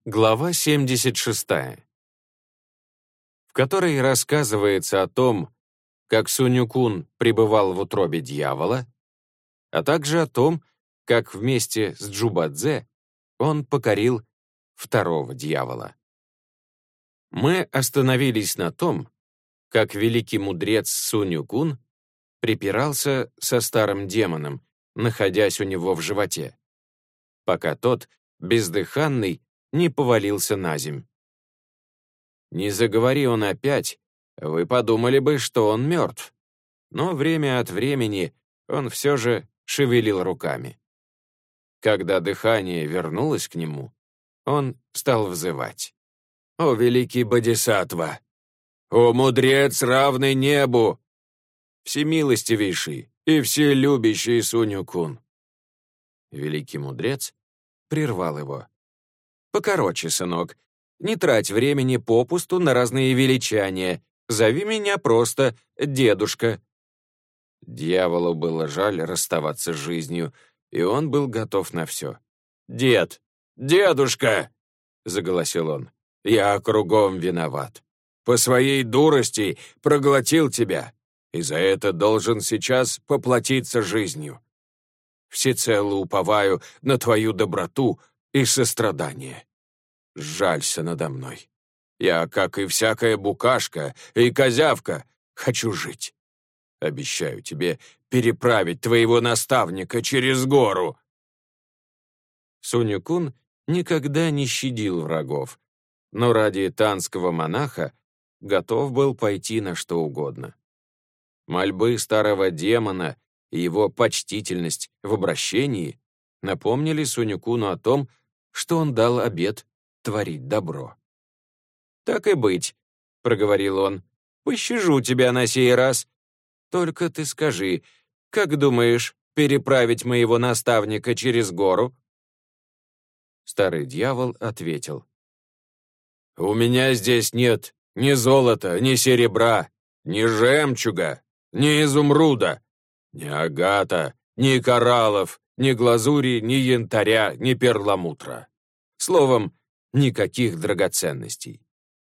Глава 76, в которой рассказывается о том, как Сунь-кун пребывал в утробе дьявола, а также о том, как вместе с Джубадзе он покорил второго дьявола. Мы остановились на том, как великий мудрец Сунь-кун припирался со старым демоном, находясь у него в животе, пока тот, бездыханный, не повалился на земь. Не заговори он опять, вы подумали бы, что он мертв, но время от времени он все же шевелил руками. Когда дыхание вернулось к нему, он стал взывать: «О, великий Бодисаттва! О, мудрец, равный небу! Всемилостивейший и вселюбящий Сунь-кун!» Великий мудрец прервал его: «Покороче, сынок, не трать времени попусту на разные величания. Зови меня просто дедушка». Дьяволу было жаль расставаться с жизнью, и он был готов на все. «Дед! Дедушка!» — заголосил он. «Я кругом виноват. По своей дурости проглотил тебя, и за это должен сейчас поплатиться жизнью. Всецело уповаю на твою доброту и сострадание. Жалься надо мной. Я, как и всякая букашка и козявка, хочу жить. Обещаю тебе переправить твоего наставника через гору». Сунь-кун никогда не щадил врагов, но ради танского монаха готов был пойти на что угодно. Мольбы старого демона и его почтительность в обращении напомнили Сунь-куну о том, что он дал обет творить добро. «Так и быть», — проговорил он, — «пощажу тебя на сей раз. Только ты скажи, как думаешь переправить моего наставника через гору?» Старый дьявол ответил: «У меня здесь нет ни золота, ни серебра, ни жемчуга, ни изумруда, ни агата, ни кораллов, ни глазури, ни янтаря, ни перламутра. Словом, никаких драгоценностей.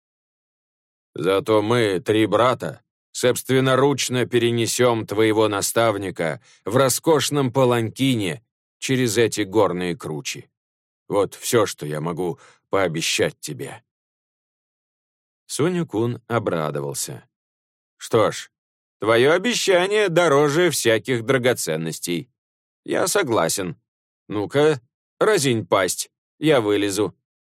Зато мы, 3 брата, собственноручно перенесем твоего наставника в роскошном паланкине через эти горные кручи. Вот все, что я могу пообещать тебе». Сунь-кун обрадовался. «Что ж, твое обещание дороже всяких драгоценностей. Я согласен. Ну-ка, разинь пасть, я вылезу».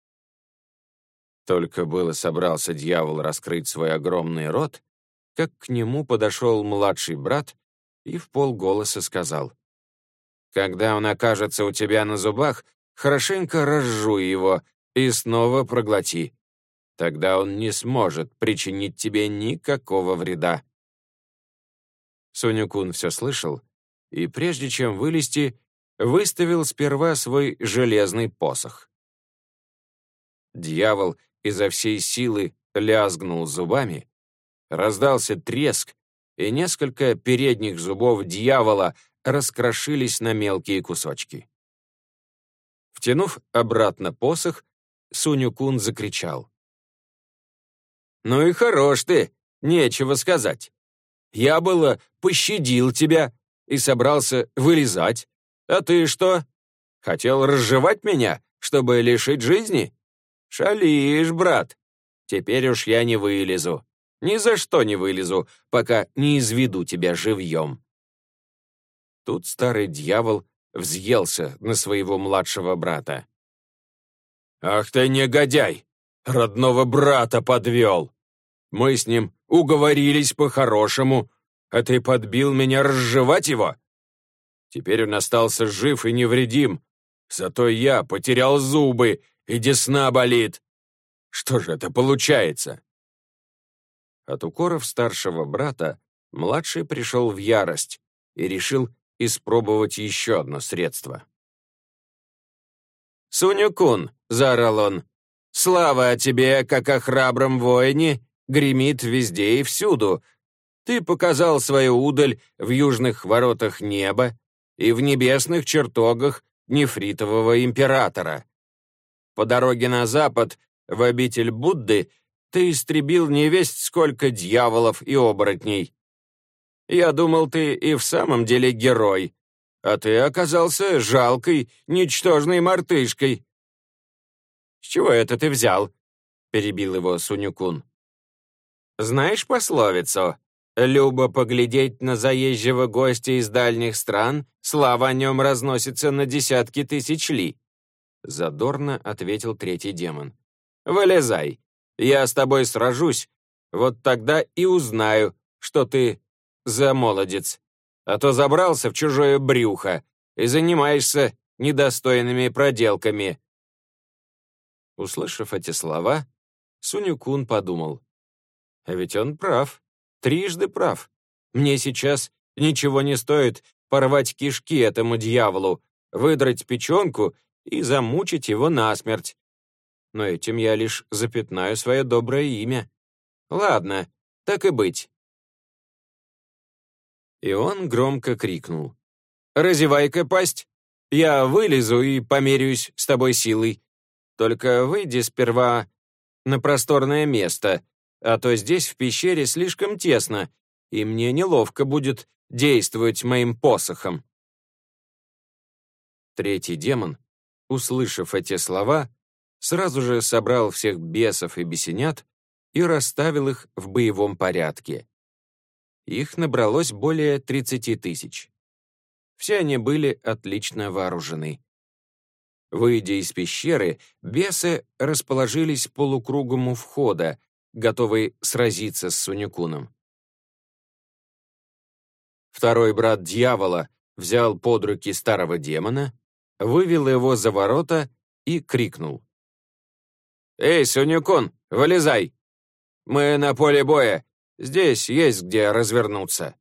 Только было собрался дьявол раскрыть свой огромный рот, как к нему подошел младший брат и вполголоса сказал: «Когда он окажется у тебя на зубах, хорошенько разжуй его и снова проглоти. Тогда он не сможет причинить тебе никакого вреда». Сунь-кун все слышал, и прежде чем вылезти, выставил сперва свой железный посох. Дьявол изо всей силы лязгнул зубами, раздался треск, и несколько передних зубов дьявола раскрошились на мелкие кусочки. Втянув обратно посох, Сунь-кун закричал: «Ну и хорош ты, нечего сказать. Я было пощадил тебя и собрался вылезать. А ты что, хотел разжевать меня, чтобы лишить жизни? Шалишь, брат. Теперь уж я не вылезу. Ни за что не вылезу, пока не изведу тебя живьем». Тут старый дьявол взъелся на своего младшего брата. «Ах ты негодяй! Родного брата подвел! Мы с ним уговорились по-хорошему, а ты подбил меня разжевать его? Теперь он остался жив и невредим, зато я потерял зубы, и десна болит. Что же это получается?» От укоров старшего брата младший пришел в ярость и решил испробовать еще одно средство. «Сунь-кун!» — заорал он. «Слава о тебе, как о храбром воине, гремит везде и всюду. Ты показал свою удаль в южных воротах неба и в небесных чертогах нефритового императора. По дороге на запад, в обитель Будды, ты истребил невесть сколько дьяволов и оборотней. Я думал, ты и в самом деле герой, а ты оказался жалкой, ничтожной мартышкой». «С чего это ты взял?» — перебил его Сунь-кун. «Знаешь пословицу? Любо поглядеть на заезжего гостя из дальних стран, слава о нем разносится на десятки тысяч ли». Задорно ответил третий демон. «Вылезай, я с тобой сражусь, вот тогда и узнаю, что ты за молодец, а то забрался в чужое брюхо и занимаешься недостойными проделками». Услышав эти слова, Сунь-кун подумал: «А ведь он прав, трижды прав. Мне сейчас ничего не стоит порвать кишки этому дьяволу, выдрать печенку и замучить его насмерть. Но этим я лишь запятнаю свое доброе имя. Ладно, так и быть». И он громко крикнул: «Разевай-ка пасть, я вылезу и померяюсь с тобой силой. Только выйди сперва на просторное место, а то здесь в пещере слишком тесно, и мне неловко будет действовать моим посохом». Третий демон, услышав эти слова, сразу же собрал всех бесов и бесенят и расставил их в боевом порядке. Их набралось более 30 тысяч. Все они были отлично вооружены. Выйдя из пещеры, бесы расположились полукругом у входа, готовые сразиться с Сунь-куном. Второй брат дьявола взял под руки старого демона, вывел его за ворота и крикнул: «Эй, Сунь-кун, вылезай! Мы на поле боя, здесь есть где развернуться».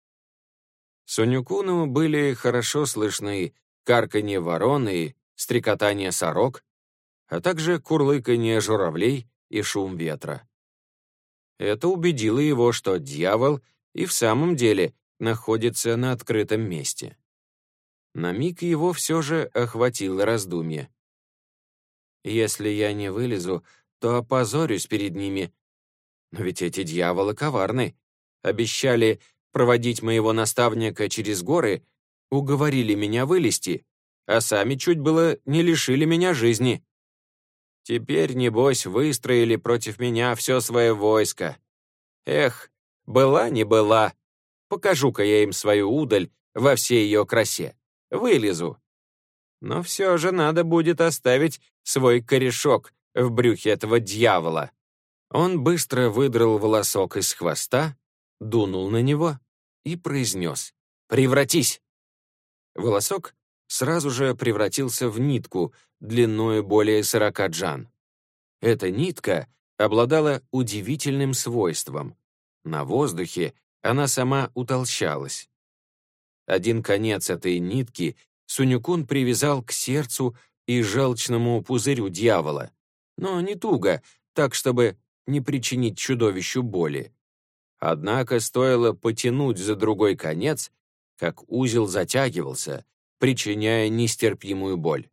Сунь-куну были хорошо слышны карканье ворон и стрекотание сорок, а также курлыканье журавлей и шум ветра. Это убедило его, что дьявол и в самом деле находится на открытом месте. На миг его все же охватило раздумье. «Если я не вылезу, то опозорюсь перед ними. Но ведь эти дьяволы коварны. Обещали проводить моего наставника через горы, уговорили меня вылезти, а сами чуть было не лишили меня жизни. Теперь, небось, выстроили против меня все свое войско. Эх, была не была. Покажу-ка я им свою удаль во всей ее красе. Вылезу. Но все же надо будет оставить свой корешок в брюхе этого дьявола». Он быстро выдрал волосок из хвоста, дунул на него и произнес: «Превратись!». Волосок сразу же превратился в нитку длиной более 40 джан. Эта нитка обладала удивительным свойством. На воздухе она сама утолщалась. Один конец этой нитки Сунь-кун привязал к сердцу и желчному пузырю дьявола, но не туго, так, чтобы не причинить чудовищу боли. Однако стоило потянуть за другой конец, как узел затягивался, причиняя нестерпимую боль.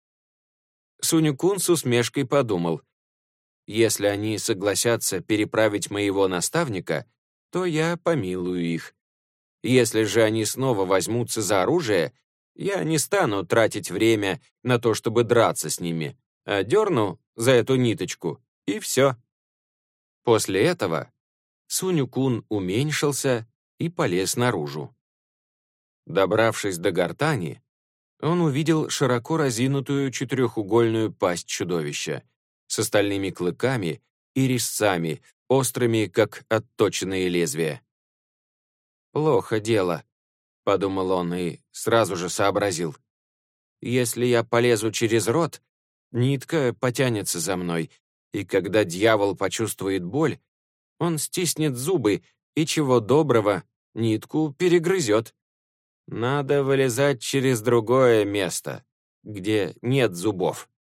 Сунь-кун с усмешкой подумал: «Если они согласятся переправить моего наставника, то я помилую их. Если же они снова возьмутся за оружие, я не стану тратить время на то, чтобы драться с ними, а дерну за эту ниточку, и все». После этого Сунь-кун уменьшился и полез наружу. Добравшись до гортани, он увидел широко разинутую четырехугольную пасть чудовища с остальными клыками и резцами, острыми, как отточенные лезвия. «Плохо дело», — подумал он и сразу же сообразил. «Если я полезу через рот, нитка потянется за мной, и когда дьявол почувствует боль, он стиснет зубы и, чего доброго, нитку перегрызет. Надо вылезать через другое место, где нет зубов».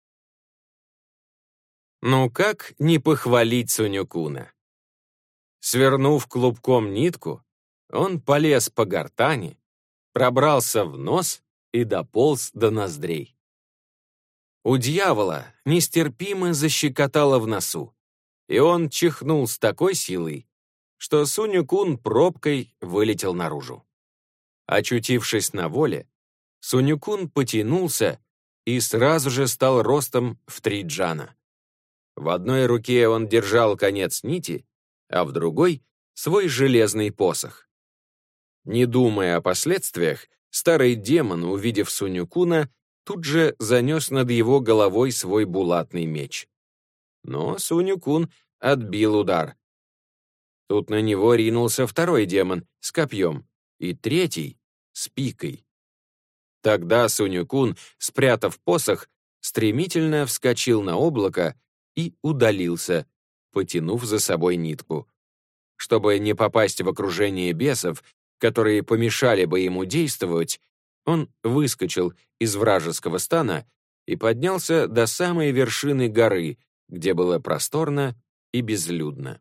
Ну как не похвалить Сунь-куна? Свернув клубком нитку, он полез по гортани, пробрался в нос и дополз до ноздрей. У дьявола нестерпимо защекотало в носу, и он чихнул с такой силой, что Сунь-кун пробкой вылетел наружу. Очутившись на воле, Сунь-кун потянулся и сразу же стал ростом в 3 джана. В одной руке он держал конец нити, а в другой — свой железный посох. Не думая о последствиях, старый демон, увидев Сунь-куна, тут же занес над его головой свой булатный меч. Но Сунь-кун отбил удар. Тут на него ринулся второй демон с копьем и третий с пикой. Тогда Сунь-кун, спрятав посох, стремительно вскочил на облако и удалился, потянув за собой нитку. Чтобы не попасть в окружение бесов, которые помешали бы ему действовать, он выскочил из вражеского стана и поднялся до самой вершины горы, где было просторно и безлюдно.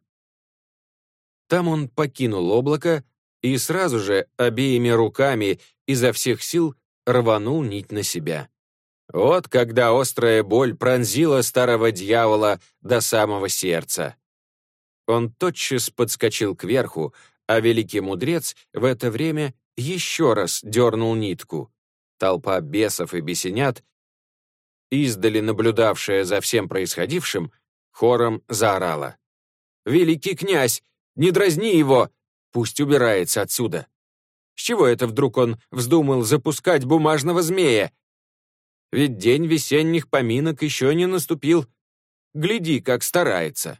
Там он покинул облако и сразу же обеими руками изо всех сил рванул нить на себя. Вот когда острая боль пронзила старого дьявола до самого сердца. Он тотчас подскочил кверху, а великий мудрец в это время еще раз дернул нитку. Толпа бесов и бесенят, издали наблюдавшая за всем происходившим, хором заорала: «Великий князь, не дразни его! Пусть убирается отсюда! С чего это вдруг он вздумал запускать бумажного змея? Ведь день весенних поминок еще не наступил. Гляди, как старается!»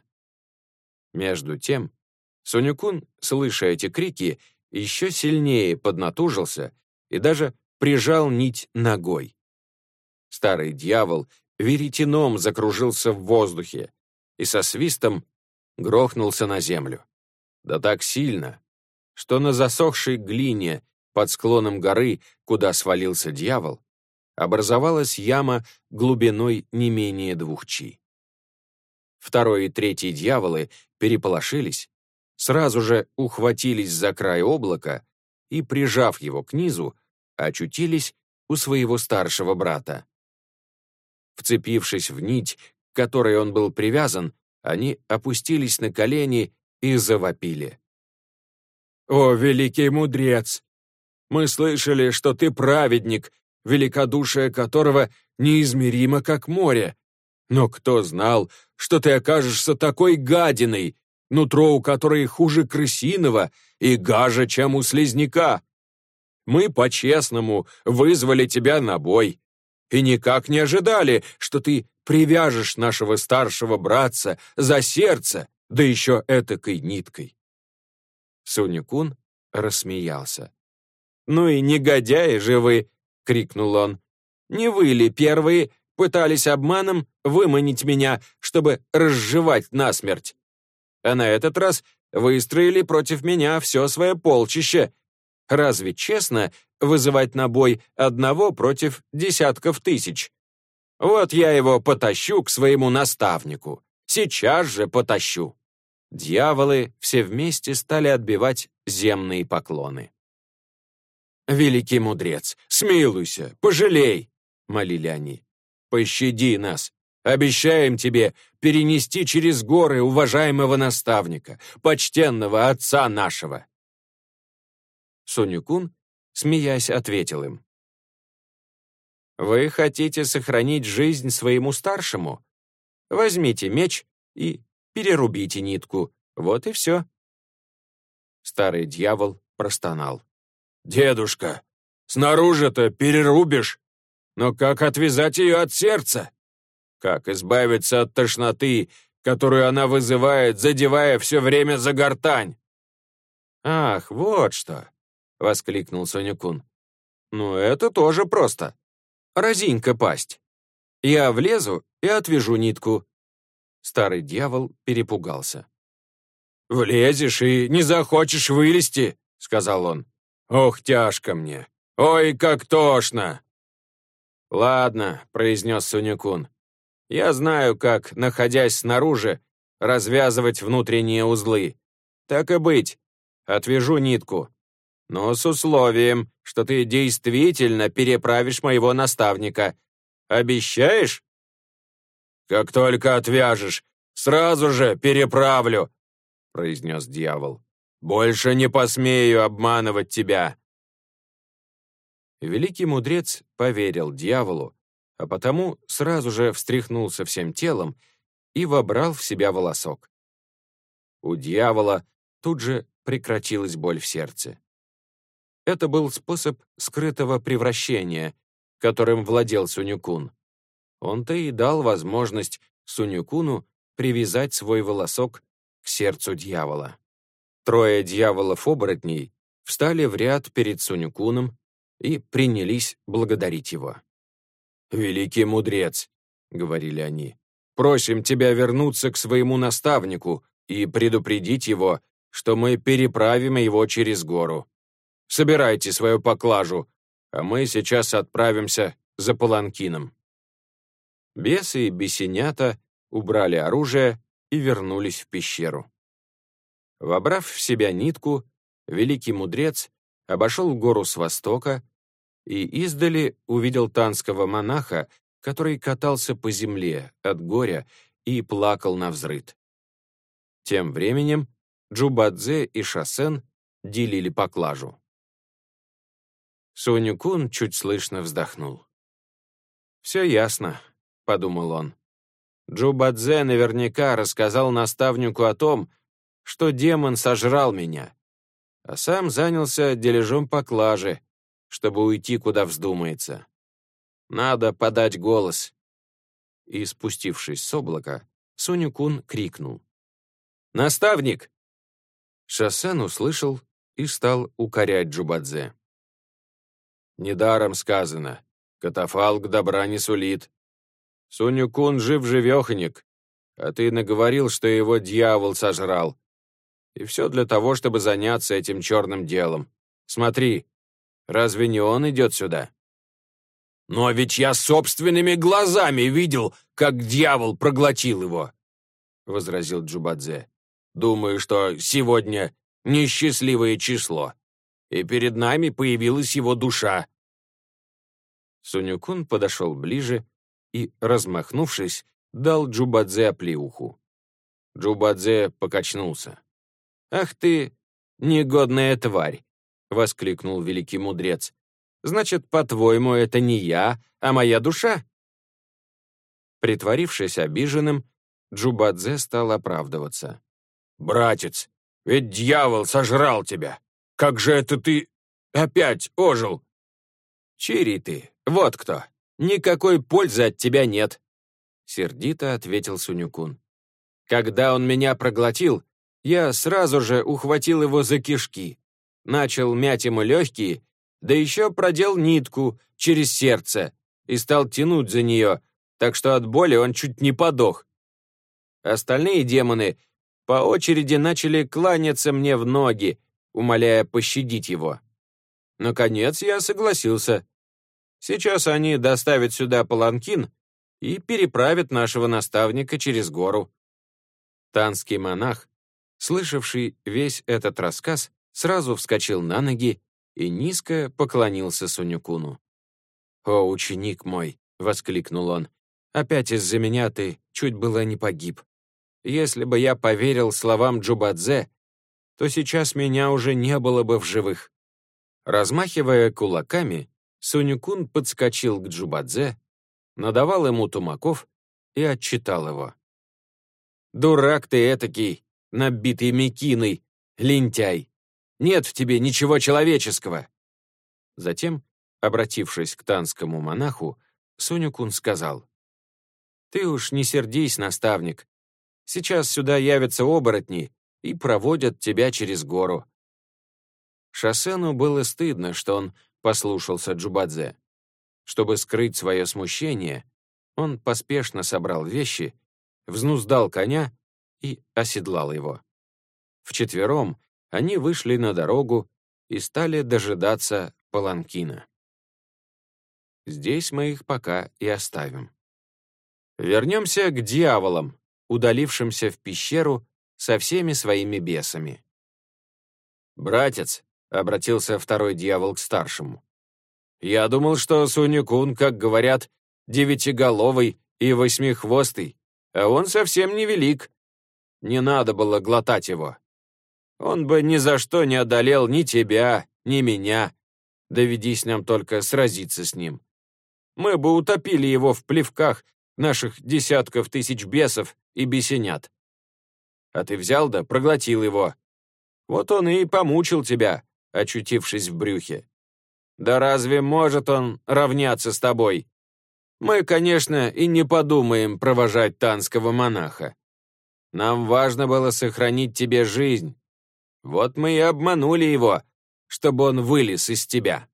Между тем, Сунь-кун, слыша эти крики, еще сильнее поднатужился и даже прижал нить ногой. Старый дьявол веретеном закружился в воздухе и со свистом грохнулся на землю. Да так сильно, что на засохшей глине под склоном горы, куда свалился дьявол, образовалась яма глубиной не менее 2 чи. Второй и третий дьяволы переполошились, сразу же ухватились за край облака и, прижав его к низу, очутились у своего старшего брата. Вцепившись в нить, к которой он был привязан, они опустились на колени и завопили: «О, великий мудрец! Мы слышали, что ты праведник, великодушие которого неизмеримо, как море. Но кто знал, что ты окажешься такой гадиной, нутро у которой хуже крысиного и гаже, чем у слизняка? Мы по-честному вызвали тебя на бой и никак не ожидали, что ты привяжешь нашего старшего братца за сердце, да еще этакой ниткой». Сунь-кун рассмеялся. «Ну и негодяи же вы!» — крикнул он. «Не вы ли первые пытались обманом выманить меня, чтобы разжевать насмерть? А на этот раз выстроили против меня все свое полчище. Разве честно вызывать на бой одного против десятков тысяч? Вот я его потащу к своему наставнику. Сейчас же потащу». Дьяволы все вместе стали отбивать земные поклоны. «Великий мудрец, смилуйся, пожалей!» — молили они. «Пощади нас! Обещаем тебе перенести через горы уважаемого наставника, почтенного отца нашего!» Сунь-кун, смеясь, ответил им: «Вы хотите сохранить жизнь своему старшему? Возьмите меч и перерубите нитку. Вот и все». Старый дьявол простонал: «Дедушка, снаружи-то перерубишь, но как отвязать ее от сердца? Как избавиться от тошноты, которую она вызывает, задевая все время за гортань?» «Ах, вот что!» — воскликнул Сунь-кун. «Ну, это тоже просто. Разинь-ка пасть. Я влезу и отвяжу нитку». Старый дьявол перепугался. «Влезешь и не захочешь вылезти», — сказал он. «Ох, тяжко мне! Ой, как тошно!» «Ладно», — произнес Сунь-кун. «Я знаю, как, находясь снаружи, развязывать внутренние узлы. Так и быть, отвяжу нитку. Но с условием, что ты действительно переправишь моего наставника. Обещаешь?» «Как только отвяжешь, сразу же переправлю», — произнес дьявол. «Больше не посмею обманывать тебя». Великий мудрец поверил дьяволу, а потому сразу же встряхнулся всем телом и вобрал в себя волосок. У дьявола тут же прекратилась боль в сердце. Это был способ скрытого превращения, которым владел Сунь-кун. Он-то и дал возможность Сунь-куну привязать свой волосок к сердцу дьявола. Трое дьяволов-оборотней встали в ряд перед Сунь-куном и принялись благодарить его. «Великий мудрец», — говорили они, — «просим тебя вернуться к своему наставнику и предупредить его, что мы переправим его через гору. Собирайте свою поклажу, а мы сейчас отправимся за паланкином». Бесы и бесенята убрали оружие и вернулись в пещеру. Вобрав в себя нитку, великий мудрец обошел гору с востока и издали увидел танского монаха, который катался по земле от горя и плакал навзрыд. Тем временем Джубадзе и Шасен делили поклажу. Сунь-кун чуть слышно вздохнул. «Все ясно», — подумал он. «Джубадзе наверняка рассказал наставнику о том, что демон сожрал меня, а сам занялся дележом поклажи, чтобы уйти, куда вздумается. Надо подать голос». И, спустившись с облака, Сунь-кун крикнул: «Наставник!» Шасен услышал и стал укорять Джубадзе. «Недаром сказано, катафалк добра не сулит. Сунь-кун жив-живеханик, а ты наговорил, что его дьявол сожрал. И все для того, чтобы заняться этим черным делом. Смотри, разве не он идет сюда?» «Но ведь я собственными глазами видел, как дьявол проглотил его», — возразил Джубадзе. «Думаю, что сегодня несчастливое число, и перед нами появилась его душа». Сунь-кун подошел ближе и, размахнувшись, дал Джубадзе оплеуху. Джубадзе покачнулся. «Ах ты, негодная тварь!» — воскликнул великий мудрец. «Значит, по-твоему, это не я, а моя душа?» Притворившись обиженным, Джубадзе стал оправдываться. «Братец, ведь дьявол сожрал тебя! Как же это ты опять ожил?» «Чири ты, вот кто! Никакой пользы от тебя нет!» Сердито ответил Сунь-кун. «Когда он меня проглотил, я сразу же ухватил его за кишки, начал мять ему легкие, да еще продел нитку через сердце и стал тянуть за нее, так что от боли он чуть не подох. Остальные демоны по очереди начали кланяться мне в ноги, умоляя пощадить его. Наконец я согласился. Сейчас они доставят сюда паланкин и переправят нашего наставника через гору». Танский монах, слышавший весь этот рассказ, сразу вскочил на ноги и низко поклонился Сунь-куну. «О, ученик мой!» — воскликнул он. «Опять из-за меня ты чуть было не погиб. Если бы я поверил словам Джубадзе, то сейчас меня уже не было бы в живых». Размахивая кулаками, Сунь-кун подскочил к Джубадзе, надавал ему тумаков и отчитал его. «Дурак ты этакий, набитый мекиной, лентяй! Нет в тебе ничего человеческого!» Затем, обратившись к танскому монаху, Сунь-кун сказал: «Ты уж не сердись, наставник. Сейчас сюда явятся оборотни и проводят тебя через гору». Шасену было стыдно, что он послушался Джубадзе. Чтобы скрыть свое смущение, он поспешно собрал вещи, взнуздал коня и оседлал его. Вчетвером они вышли на дорогу и стали дожидаться паланкина. Здесь мы их пока и оставим. Вернемся к дьяволам, удалившимся в пещеру со всеми своими бесами. «Братец», — обратился второй дьявол к старшему, «я думал, что Сунь-кун, как говорят, девятиголовый и восьмихвостый, а он совсем не велик. Не надо было глотать его. Он бы ни за что не одолел ни тебя, ни меня. Доведись нам только сразиться с ним. Мы бы утопили его в плевках наших десятков тысяч бесов и бесенят. А ты взял да проглотил его. Вот он и помучил тебя, очутившись в брюхе. Да разве может он равняться с тобой? Мы, конечно, и не подумаем провожать танского монаха. Нам важно было сохранить тебе жизнь. Вот мы и обманули его, чтобы он вылез из тебя».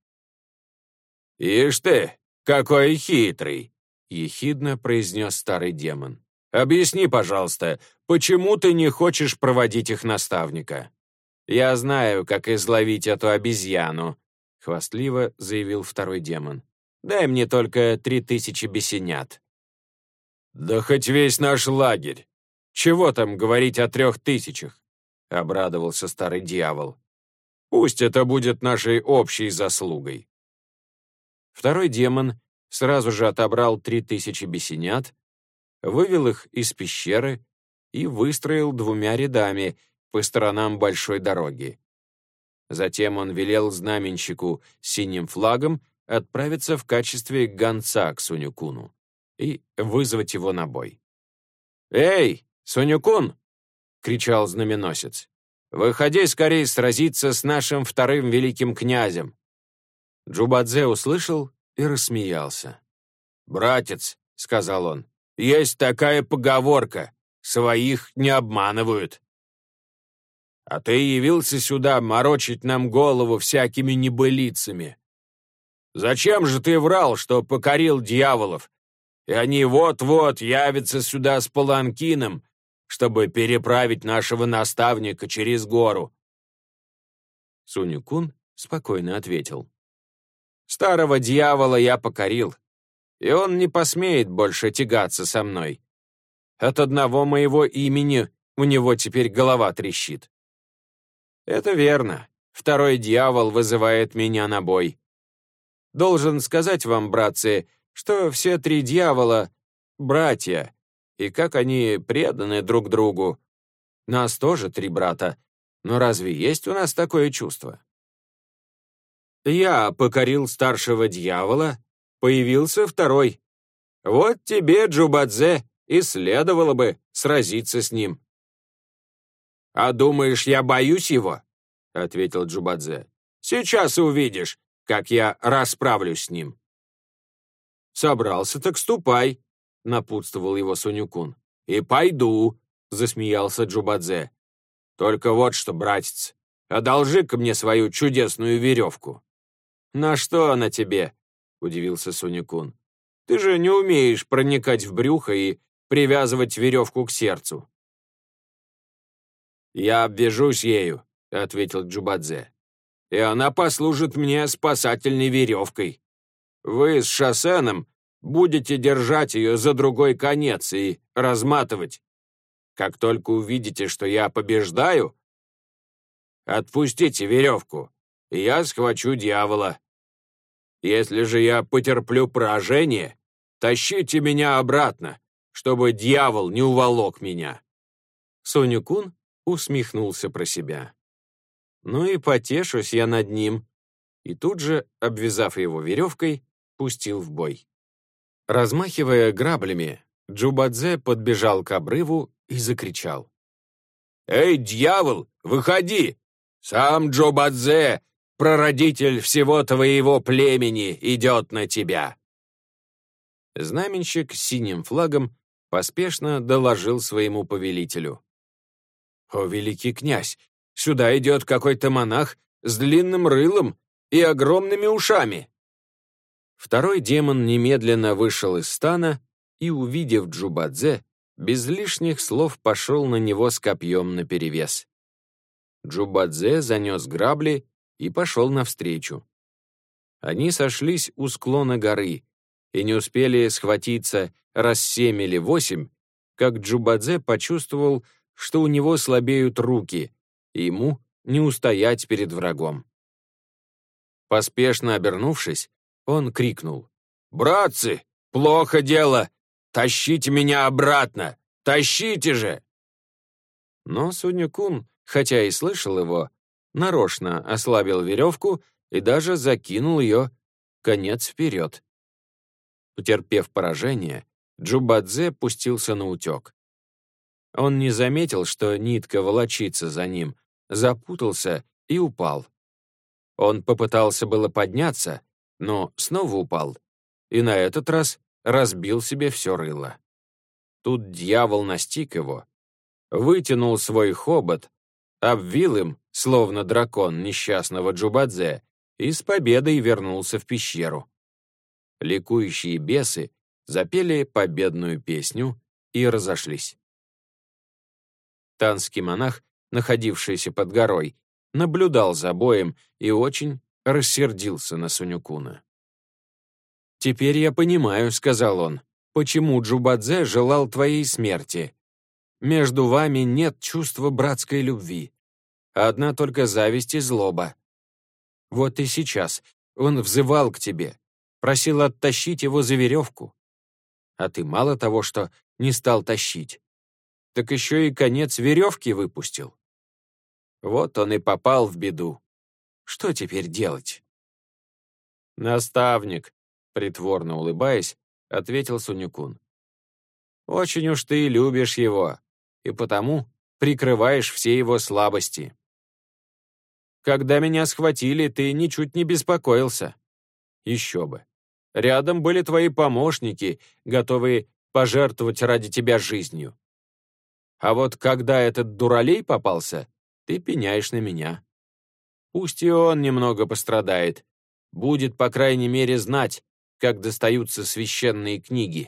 «Ишь ты, какой хитрый!» — ехидно произнес старый демон. «Объясни, пожалуйста, почему ты не хочешь проводить их наставника?» «Я знаю, как изловить эту обезьяну», — хвастливо заявил второй демон. «Дай мне только 3000 бесенят». «Да хоть весь наш лагерь. Чего там говорить о 3000?» — обрадовался старый дьявол. «Пусть это будет нашей общей заслугой». Второй демон сразу же отобрал 3000 бесенят, вывел их из пещеры и выстроил 2 рядами по сторонам большой дороги. Затем он велел знаменщику с синим флагом отправиться в качестве гонца к Сунь-Куну и вызвать его на бой. «Эй, Сунь-Кун!» — кричал знаменосец. «Выходи скорее сразиться с нашим вторым великим князем!» Джубадзе услышал и рассмеялся. «Братец», — сказал он, — «есть такая поговорка: своих не обманывают. А ты явился сюда морочить нам голову всякими небылицами. Зачем же ты врал, что покорил дьяволов, и они вот-вот явятся сюда с паланкином, чтобы переправить нашего наставника через гору?» Сунь-Кун спокойно ответил. «Старого дьявола я покорил, и он не посмеет больше тягаться со мной. От одного моего имени у него теперь голова трещит». «Это верно. Второй дьявол вызывает меня на бой. Должен сказать вам, братцы, что все 3 дьявола — братья, и как они преданы друг другу. Нас тоже 3 брата, но разве есть у нас такое чувство? Я покорил старшего дьявола, появился второй. Вот тебе, Джубадзе, и следовало бы сразиться с ним». «А думаешь, я боюсь его?» — ответил Джубадзе. «Сейчас увидишь, как я расправлюсь с ним». «Собрался, так ступай», — напутствовал его Сунь-Кун. «И пойду», — засмеялся Джубадзе. «Только вот что, братец, одолжи-ка мне свою чудесную веревку». «На что она тебе?» — удивился Сунь-Кун. «Ты же не умеешь проникать в брюхо и привязывать веревку к сердцу». «Я обвяжусь ею», — ответил Джубадзе. «И она послужит мне спасательной веревкой. Вы с Шасеном будете держать ее за другой конец и разматывать. Как только увидите, что я побеждаю, отпустите веревку, и я схвачу дьявола. Если же я потерплю поражение, тащите меня обратно, чтобы дьявол не уволок меня». Сунь-Кун усмехнулся про себя. «Ну и потешусь я над ним», и тут же, обвязав его веревкой, пустил в бой. Размахивая граблями, Джубадзе подбежал к обрыву и закричал. «Эй, дьявол, выходи! Сам Джубадзе, прародитель всего твоего племени, идет на тебя!» Знаменщик с синим флагом поспешно доложил своему повелителю. «О, великий князь, сюда идет какой-то монах с длинным рылом и огромными ушами». Второй демон немедленно вышел из стана и, увидев Джубадзе, без лишних слов пошел на него с копьем наперевес. Джубадзе занес грабли и пошел навстречу. Они сошлись у склона горы и не успели схватиться раз 7 или 8, как Джубадзе почувствовал, что у него слабеют руки, и ему не устоять перед врагом. Поспешно обернувшись, он крикнул: «Братцы, плохо дело! Тащите меня обратно! Тащите же!» Но Сунь-кун, хотя и слышал его, нарочно ослабил веревку и даже закинул ее конец вперед. Потерпев поражение, Джубадзе пустился на утек. Он не заметил, что нитка волочится за ним, запутался и упал. Он попытался было подняться, но снова упал, и на этот раз разбил себе все рыло. Тут дьявол настиг его, вытянул свой хобот, обвил им, словно дракон несчастного Джубадзе, и с победой вернулся в пещеру. Ликующие бесы запели победную песню и разошлись. Танский монах, находившийся под горой, наблюдал за боем и очень рассердился на Сунь-куна. «Теперь я понимаю», — сказал он, — «почему Джубадзе желал твоей смерти. Между вами нет чувства братской любви, одна только зависть и злоба. Вот и сейчас он взывал к тебе, просил оттащить его за веревку. А ты мало того, что не стал тащить, так еще и конец веревки выпустил. Вот он и попал в беду. Что теперь делать?» «Наставник», — притворно улыбаясь, ответил Сунь-кун. «Очень уж ты любишь его, и потому прикрываешь все его слабости. Когда меня схватили, ты ничуть не беспокоился. Еще бы. Рядом были твои помощники, готовые пожертвовать ради тебя жизнью. А вот когда этот дуралей попался, ты пеняешь на меня. Пусть и он немного пострадает, будет, по крайней мере, знать, как достаются священные книги».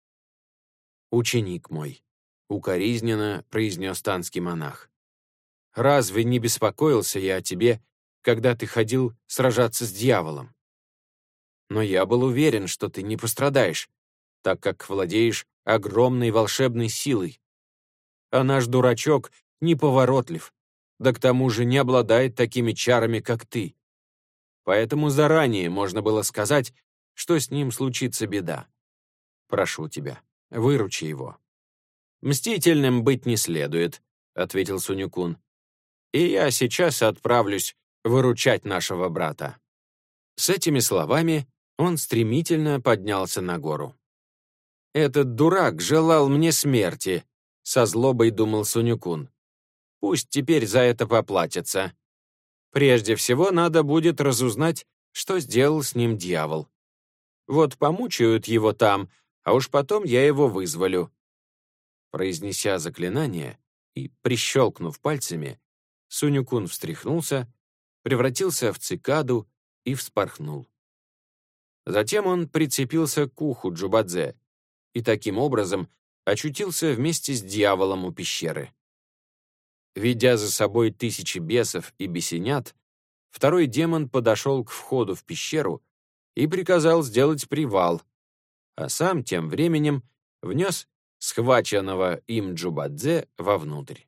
«Ученик мой», — укоризненно произнес танский монах, «разве не беспокоился я о тебе, когда ты ходил сражаться с дьяволом? Но я был уверен, что ты не пострадаешь, так как владеешь огромной волшебной силой. А наш дурачок неповоротлив, да к тому же не обладает такими чарами, как ты. Поэтому заранее можно было сказать, что с ним случится беда. Прошу тебя, выручи его». «Мстительным быть не следует», — ответил Сунь-кун. «И я сейчас отправлюсь выручать нашего брата». С этими словами он стремительно поднялся на гору. «Этот дурак желал мне смерти», — со злобой думал Сунь-кун. «Пусть теперь за это поплатится. Прежде всего надо будет разузнать, что сделал с ним дьявол. Вот помучают его там, а уж потом я его вызволю». Произнеся заклинание и прищелкнув пальцами, Сунь-кун встряхнулся, превратился в цикаду и вспорхнул. Затем он прицепился к уху Джубадзе и таким образом очутился вместе с дьяволом у пещеры. Ведя за собой тысячи бесов и бесенят, второй демон подошел к входу в пещеру и приказал сделать привал, а сам тем временем внес схваченного им Джубадзе вовнутрь.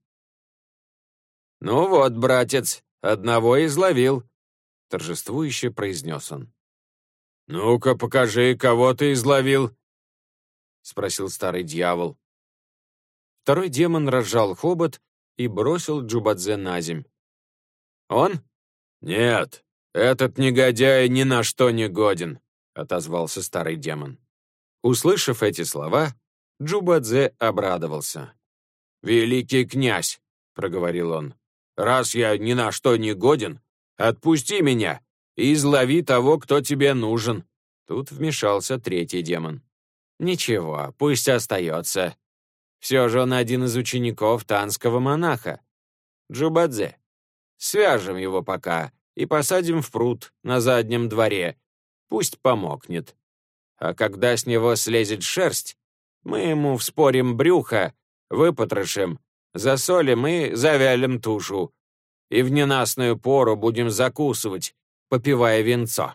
«Ну вот, братец, одного изловил», — торжествующе произнес он. «Ну-ка, покажи, кого ты изловил», — спросил старый дьявол. Второй демон разжал хобот и бросил Джубадзе на земь. «Он?» «Нет, этот негодяй ни на что не годен», — отозвался старый демон. Услышав эти слова, Джубадзе обрадовался. «Великий князь», — проговорил он, — «раз я ни на что не годен, отпусти меня и излови того, кто тебе нужен». Тут вмешался третий демон. «Ничего, пусть остается. Все же он один из учеников танского монаха. Джубадзе, свяжем его пока и посадим в пруд на заднем дворе. Пусть помокнет. А когда с него слезет шерсть, мы ему вспорим брюхо, выпотрошим, засолим и завялим тушу. И в ненастную пору будем закусывать, попивая винцо».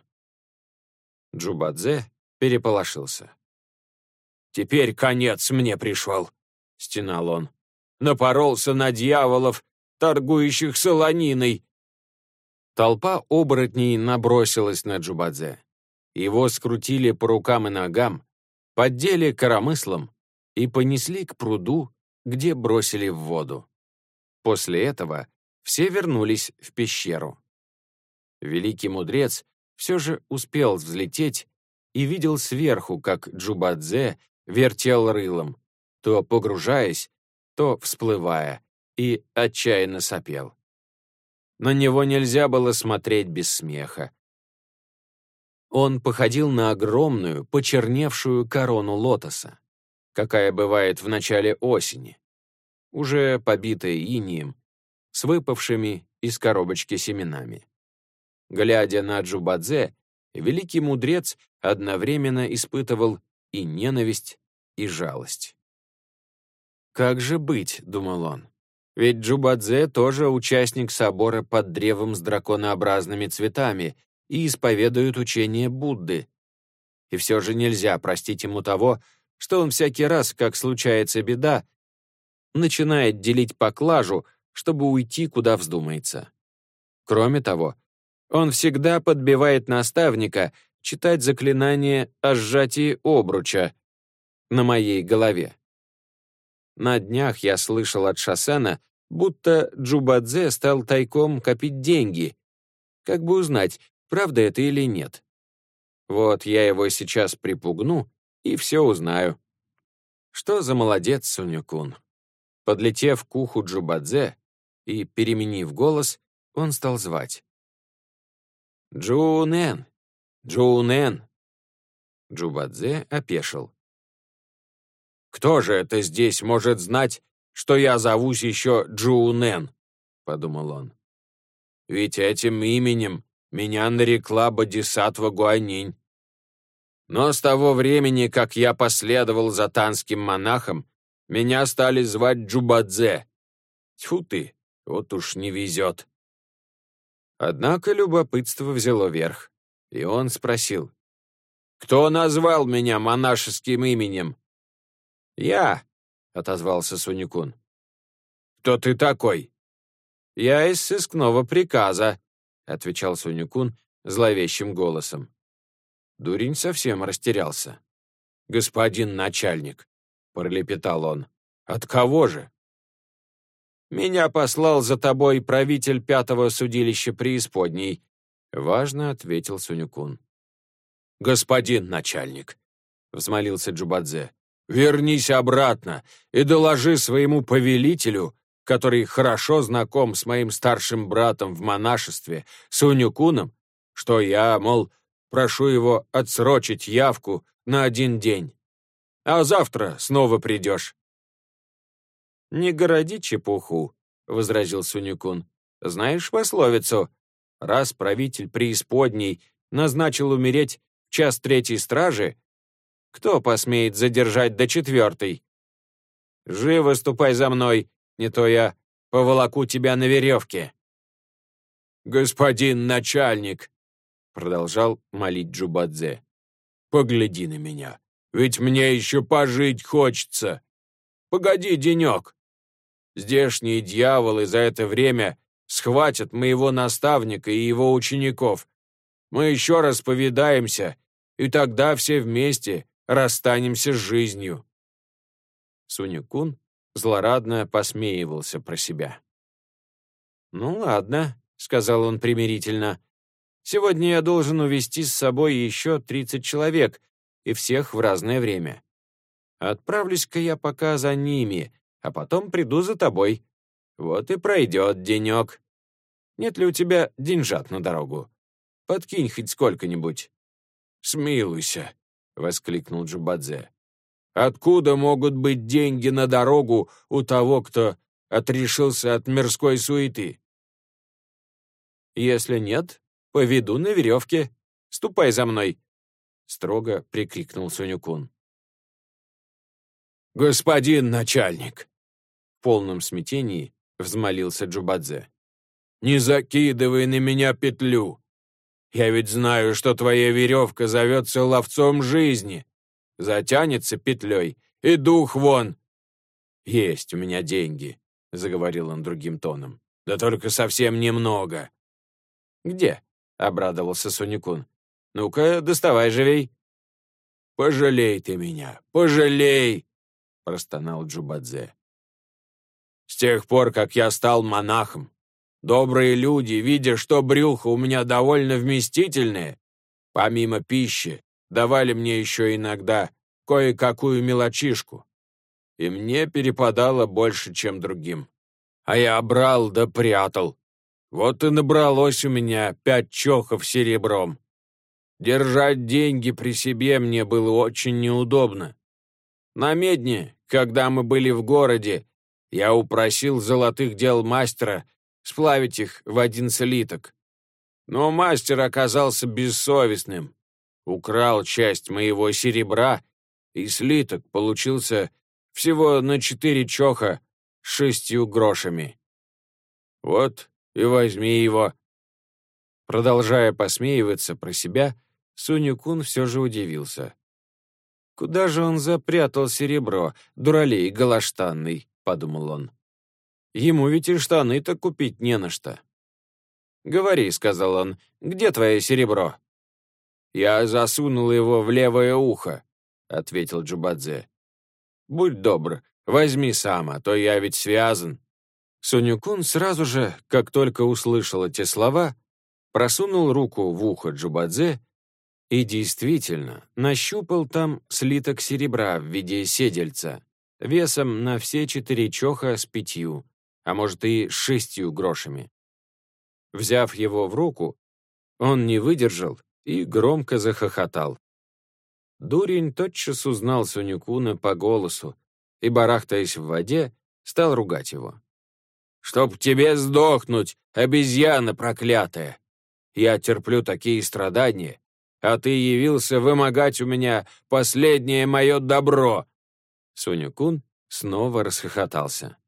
Джубадзе переполошился. «Теперь конец мне пришел», — стенал он. «Напоролся на дьяволов, торгующих солониной». Толпа оборотней набросилась на Джубадзе. Его скрутили по рукам и ногам, поддели коромыслом и понесли к пруду, где бросили в воду. После этого все вернулись в пещеру. Великий мудрец все же успел взлететь и видел сверху, как Джубадзе вертел рылом, то погружаясь, то всплывая, и отчаянно сопел. На него нельзя было смотреть без смеха. Он походил на огромную, почерневшую корону лотоса, какая бывает в начале осени, уже побитая инеем, с выпавшими из коробочки семенами. Глядя на Джубадзе, великий мудрец одновременно испытывал и ненависть, и жалость. «Как же быть?» — думал он. «Ведь Джубадзе тоже участник собора под древом с драконообразными цветами и исповедует учение Будды. И все же нельзя простить ему того, что он всякий раз, как случается беда, начинает делить поклажу, чтобы уйти, куда вздумается. Кроме того, он всегда подбивает наставника читать заклинание о сжатии обруча на моей голове. На днях я слышал от Шасана, будто Джубадзе стал тайком копить деньги, как бы узнать, правда это или нет. Вот я его сейчас припугну и все узнаю. Что за молодец Сунь-кун? Подлетев к уху Джубадзе и переменив голос, он стал звать. «Джунэн! Джунэн!» Джубадзе опешил. «Кто же это здесь может знать, что я зовусь еще Джунэн?» — подумал он. «Ведь этим именем меня нарекла Бодхисаттва Гуанинь. Но с того времени, как я последовал за танским монахом, меня стали звать Джубадзе. Тьфу ты, вот уж не везет». Однако любопытство взяло верх, и он спросил: «Кто назвал меня монашеским именем?» «Я», — отозвался Сунь-кун. «Кто ты такой?» «Я из сыскного приказа», — отвечал Сунь-кун зловещим голосом. Дурень совсем растерялся. «Господин начальник», — пролепетал он, — «от кого же?» «Меня послал за тобой правитель 5-го судилища преисподней», — важно ответил Сунь-кун. «Господин начальник», — взмолился Джубадзе, — «вернись обратно и доложи своему повелителю, который хорошо знаком с моим старшим братом в монашестве, Сунь-куном, что я, мол, прошу его отсрочить явку на 1 день. А завтра снова придешь». «Не городи чепуху», — возразил Сунь-кун. «Знаешь пословицу? Раз правитель преисподней назначил умереть в 1:03 стражи, кто посмеет задержать до 4? Живо ступай за мной, не то я поволоку тебя на веревке». «Господин начальник», — продолжал молить Джубадзе, — «погляди на меня, ведь мне еще пожить хочется. Погоди денек. Здешние дьяволы за это время схватят моего наставника и его учеников. Мы еще раз повидаемся, и тогда все вместе расстанемся с жизнью». Сунь-кун злорадно посмеивался про себя. «Ну ладно», — сказал он примирительно, — «сегодня я должен увести с собой еще 30 человек, и всех в разное время. Отправлюсь-ка я пока за ними, а потом приду за тобой. Вот и пройдет денек. Нет ли у тебя деньжат на дорогу? Подкинь хоть сколько-нибудь». «Смилуйся», — воскликнул Джубадзе. «Откуда могут быть деньги на дорогу у того, кто отрешился от мирской суеты?» «Если нет, поведу на веревке. Ступай за мной», — строго прикрикнул Сунь-кун. «Господин начальник», — в полном смятении взмолился Джубадзе, — «не закидывай на меня петлю. Я ведь знаю, что твоя веревка зовется ловцом жизни. Затянется петлей, и дух вон». «Есть у меня деньги», — заговорил он другим тоном, — «да только совсем немного». «Где?» — обрадовался Сунь-кун. «Ну-ка, доставай живей». «Пожалей ты меня, пожалей!» — простонал Джубадзе. с тех пор, как я стал монахом. Добрые люди, видя, что брюхо у меня довольно вместительное, помимо пищи, давали мне еще иногда кое-какую мелочишку. И мне перепадало больше, чем другим. А я брал да прятал. Вот и набралось у меня 5 чохов серебром. Держать деньги при себе мне было очень неудобно. На медне, когда мы были в городе, я упросил золотых дел мастера сплавить их в 1 слиток. Но мастер оказался бессовестным, украл часть моего серебра, и слиток получился всего на 4 чоха с 6 грошами. Вот и возьми его». Продолжая посмеиваться про себя, Сунь-кун все же удивился. «Куда же он запрятал серебро, дуралей голоштанный?» — подумал он. «Ему ведь и штаны-то купить не на что». «Говори», — сказал он, — «где твое серебро?» «Я засунул его в левое ухо», — ответил Джубадзе. «Будь добр, возьми сам, а то я ведь связан». Сунь-кун сразу же, как только услышал эти слова, просунул руку в ухо Джубадзе и действительно нащупал там слиток серебра в виде седельца, весом на все 4 чоха с 5, а может и с 6 грошами. Взяв его в руку, он не выдержал и громко захохотал. Дурень тотчас узнал Сунь-куна по голосу и, барахтаясь в воде, стал ругать его. «Чтоб тебе сдохнуть, обезьяна проклятая! Я терплю такие страдания, а ты явился вымогать у меня последнее мое добро!» Сунь-кун снова расхохотался.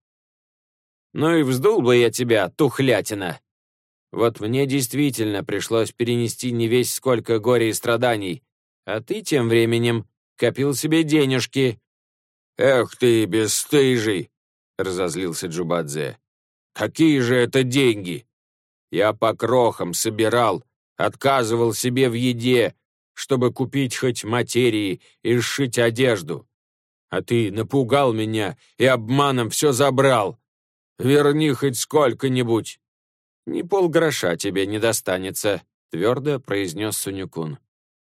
«Ну и вздул бы я тебя, тухлятина! Вот мне действительно пришлось перенести не весь сколько горя и страданий, а ты тем временем копил себе денежки». «Эх ты, бесстыжий!» — разозлился Джубадзе. «Какие же это деньги? Я по крохам собирал, отказывал себе в еде, чтобы купить хоть материи и сшить одежду. А ты напугал меня и обманом все забрал. Верни хоть сколько-нибудь». «Ни полгроша тебе не достанется», — твердо произнес Сунь-кун.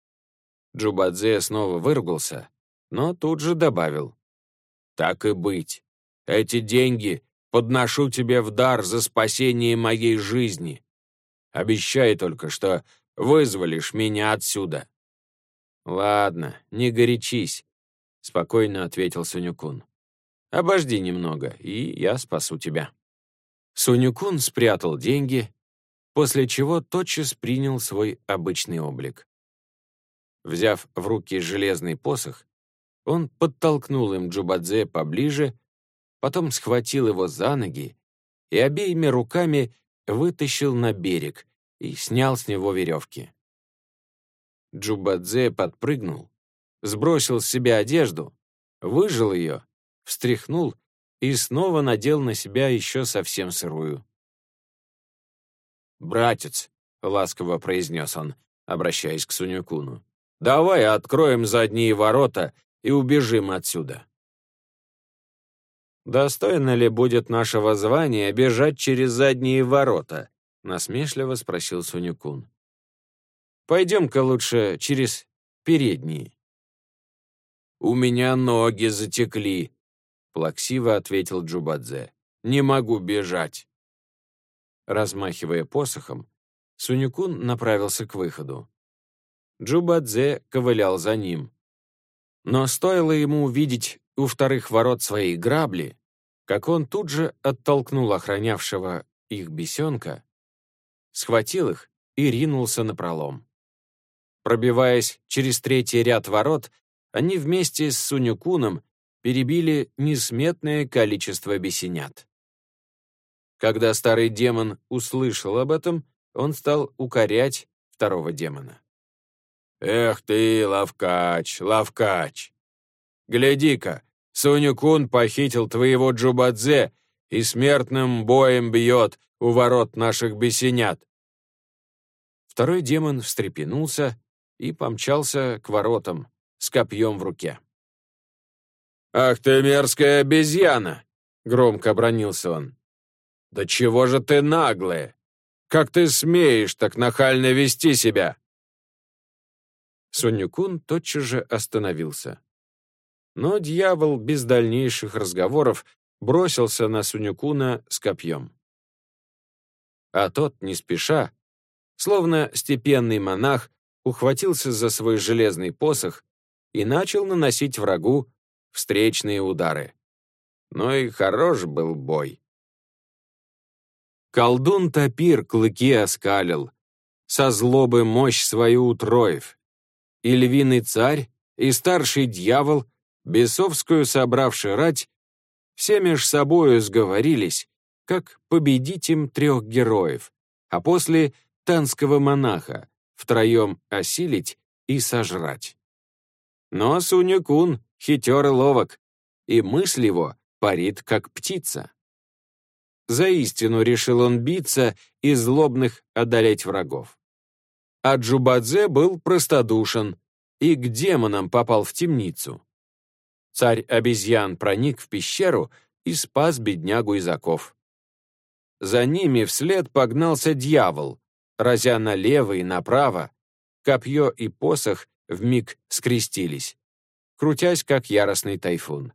Джубадзе снова выругался, но тут же добавил. «Так и быть. Эти деньги подношу тебе в дар за спасение моей жизни. Обещай только, что вызволишь меня отсюда». «Ладно, не горячись», — спокойно ответил Сунь-кун. «Обожди немного, и я спасу тебя». Сунь-кун спрятал деньги, после чего тотчас принял свой обычный облик. Взяв в руки железный посох, он подтолкнул им Джубадзе поближе, потом схватил его за ноги и обеими руками вытащил на берег и снял с него веревки. Джубадзе подпрыгнул, сбросил с себя одежду, выжал ее, встряхнул и снова надел на себя еще совсем сырую. «Братец», — ласково произнес он, обращаясь к Сунь-куну, «давай откроем задние ворота и убежим отсюда». «Достойно ли будет нашего звания бежать через задние ворота?» — насмешливо спросил Сунь-кун. «Пойдем-ка лучше через передние». «У меня ноги затекли», — плаксиво ответил Джубадзе. «Не могу бежать». Размахивая посохом, Сунь-кун направился к выходу. Джубадзе ковылял за ним. Но стоило ему увидеть у вторых ворот свои грабли, как он тут же оттолкнул охранявшего их бесенка, схватил их и ринулся напролом. Пробиваясь через 3-й ряд ворот, они вместе с Сунь-куном перебили несметное количество бесенят. Когда старый демон услышал об этом, он стал укорять второго демона. «Эх ты, ловкач, ловкач! Гляди-ка, Сунь-кун похитил твоего Джубадзе и смертным боем бьет у ворот наших бесенят». Второй демон встрепенулся и помчался к воротам с копьем в руке. «Ах ты, мерзкая обезьяна! громко обронился он. «Да чего же ты наглая? Как ты смеешь так нахально вести себя?» Сунь-кун тотчас же остановился. Но дьявол без дальнейших разговоров бросился на Сунь-куна с копьем. А тот, не спеша, словно степенный монах, ухватился за свой железный посох и начал наносить врагу встречные удары. Но и хорош был бой. Колдун-топир клыки оскалил, со злобы мощь свою утроив, и львиный царь, и старший дьявол, бесовскую собравши рать, все меж собою сговорились, как победить им 3 героев, а после танского монаха втроем осилить и сожрать. Но Сунь-кун хитер и ловок, и мысль его парит, как птица. За истину решил он биться и злобных одолеть врагов. А Джубадзе был простодушен и к демонам попал в темницу. Царь обезьян проник в пещеру и спас беднягу из оков. За ними вслед погнался дьявол, разя налево и направо, копье и посох вмиг скрестились, крутясь, как яростный тайфун.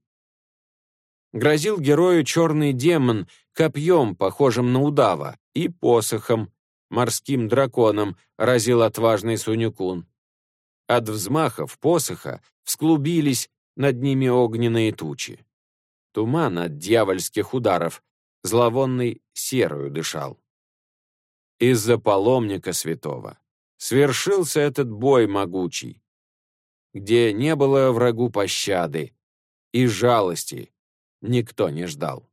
Грозил герою черный демон копьем, похожим на удава, и посохом, морским драконом, разил отважный Сунь-кун. От взмахов посоха всклубились над ними огненные тучи. Туман от дьявольских ударов зловонный серою дышал. Из-за паломника святого свершился этот бой могучий, где не было врагу пощады и жалости никто не ждал.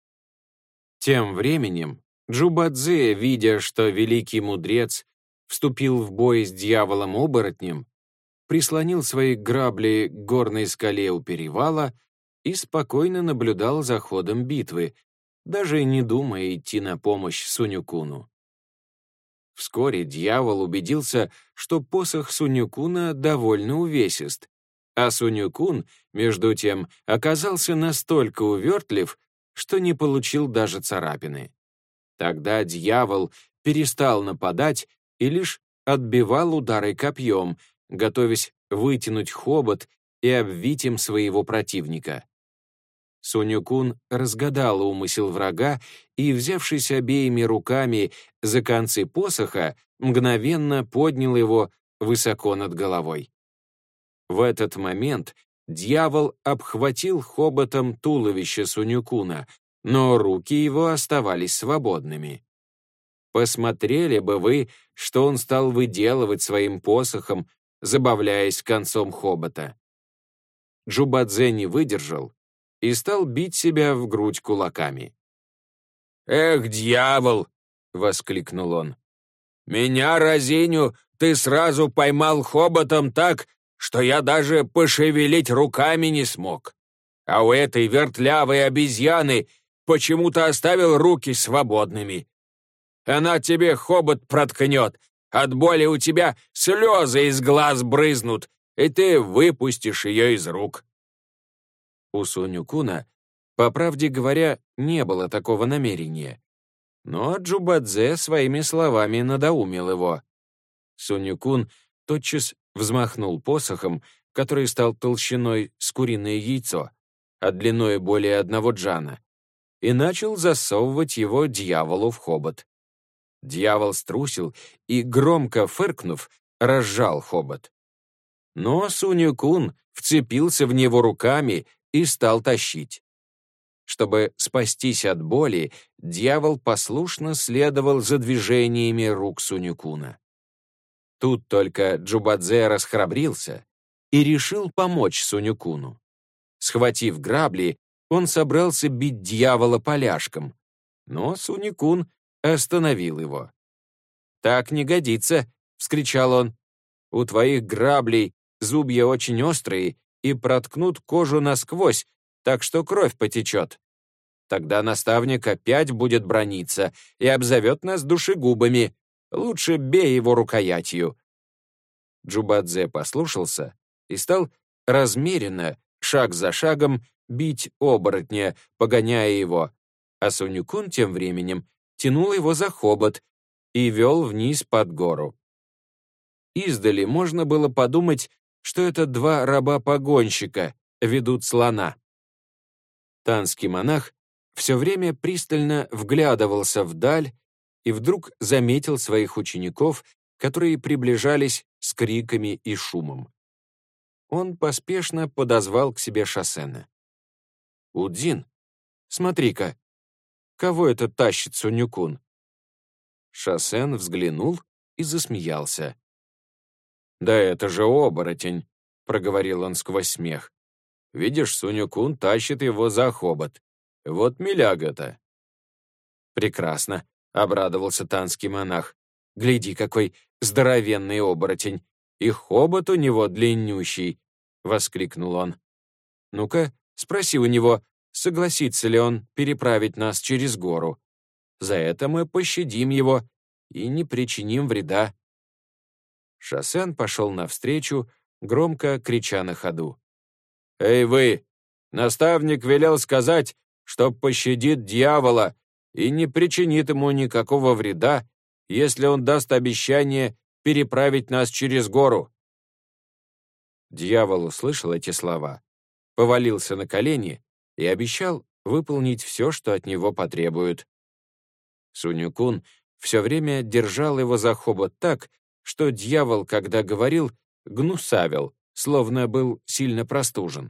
Тем временем Джубадзе, видя, что великий мудрец вступил в бой с дьяволом-оборотнем, прислонил свои грабли к горной скале у перевала и спокойно наблюдал за ходом битвы, даже не думая идти на помощь Сунь-куну. Вскоре дьявол убедился, что посох Сунь-куна довольно увесист, а Сунь-кун, между тем, оказался настолько увертлив, что не получил даже царапины. Тогда дьявол перестал нападать и лишь отбивал удары копьем, готовясь вытянуть хобот и обвить им своего противника. Сунь-кун разгадал умысел врага и, взявшись обеими руками за концы посоха, мгновенно поднял его высоко над головой. В этот момент дьявол обхватил хоботом туловище Сунь-куна, но руки его оставались свободными. Посмотрели бы вы, что он стал выделывать своим посохом, забавляясь концом хобота. Джубадзе не выдержал и стал бить себя в грудь кулаками. «Эх, дьявол!» — воскликнул он. «Меня, разиню, ты сразу поймал хоботом так, что я даже пошевелить руками не смог. А у этой вертлявой обезьяны почему-то оставил руки свободными. Она тебе хобот проткнет, от боли у тебя слезы из глаз брызнут, и ты выпустишь ее из рук». У Сунь-куна, по правде говоря, не было такого намерения. Но Джубадзе своими словами надоумил его. Сунь-кун тотчас взмахнул посохом, который стал толщиной с куриное яйцо, а длиной более 1 джана, и начал засовывать его дьяволу в хобот. Дьявол струсил и, громко фыркнув, разжал хобот. Но Сунь-кун вцепился в него руками и стал тащить. Чтобы спастись от боли, дьявол послушно следовал за движениями рук Сунь-куна. Тут только Джубадзе расхрабрился и решил помочь Сунь-куну. Схватив грабли, он собрался бить дьявола поляшком, но Сунь-кун остановил его. «Так не годится», — вскричал он. «У твоих граблей зубья очень острые и проткнут кожу насквозь, так что кровь потечет. Тогда наставник опять будет браниться и обзовет нас душегубами. Лучше бей его рукоятью». Джубадзе послушался и стал размеренно, шаг за шагом бить оборотня, погоняя его, а Сунь-кун тем временем тянул его за хобот и вел вниз под гору. Издали можно было подумать, что это два раба-погонщика ведут слона. Танский монах все время пристально вглядывался вдаль и вдруг заметил своих учеников, которые приближались с криками и шумом. Он поспешно подозвал к себе Шасена. «Удзин, смотри-ка, кого это тащит Сунь-кун?» Шасен взглянул и засмеялся. «Да это же оборотень», — проговорил он сквозь смех. «Видишь, Сунь-кун тащит его за хобот. Вот миляга-то». «Прекрасно», — обрадовался танский монах. «Гляди, какой здоровенный оборотень! И хобот у него длиннющий!» — воскликнул он. «Ну-ка, спроси у него, согласится ли он переправить нас через гору. За это мы пощадим его и не причиним вреда». Шасен пошел навстречу, громко крича на ходу. «Эй вы! Наставник велел сказать, что пощадит дьявола и не причинит ему никакого вреда, если он даст обещание переправить нас через гору». Дьявол услышал эти слова, повалился на колени и обещал выполнить все, что от него потребуют. Сунь-кун все время держал его за хобот так, что дьявол, когда говорил, гнусавил, словно был сильно простужен.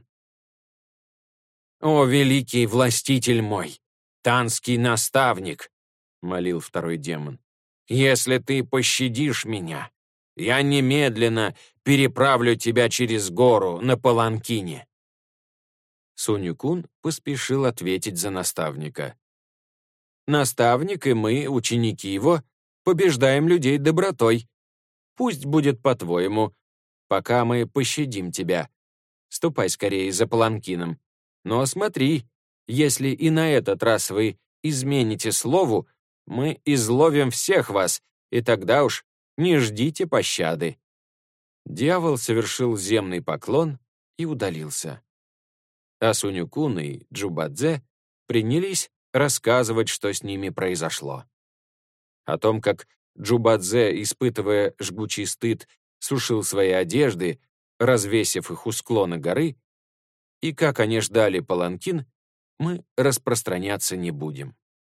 «О, великий властитель мой, танский наставник!» — молил второй демон. «Если ты пощадишь меня, я немедленно переправлю тебя через гору на паланкине». Сунь-кун поспешил ответить за наставника. «Наставник и мы, ученики его, побеждаем людей добротой. Пусть будет по-твоему, пока мы пощадим тебя. Ступай скорее за паланкином. Но смотри, если и на этот раз вы измените слову, мы изловим всех вас, и тогда уж не ждите пощады». Дьявол совершил земный поклон и удалился. А Сунь-кун и Джубадзе принялись рассказывать, что с ними произошло. О том, как Джубадзе, испытывая жгучий стыд, сушил свои одежды, развесив их у склона горы, и как они ждали паланкин, мы распространяться не будем.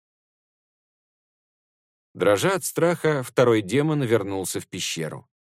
Дрожа от страха, второй демон вернулся в пещеру.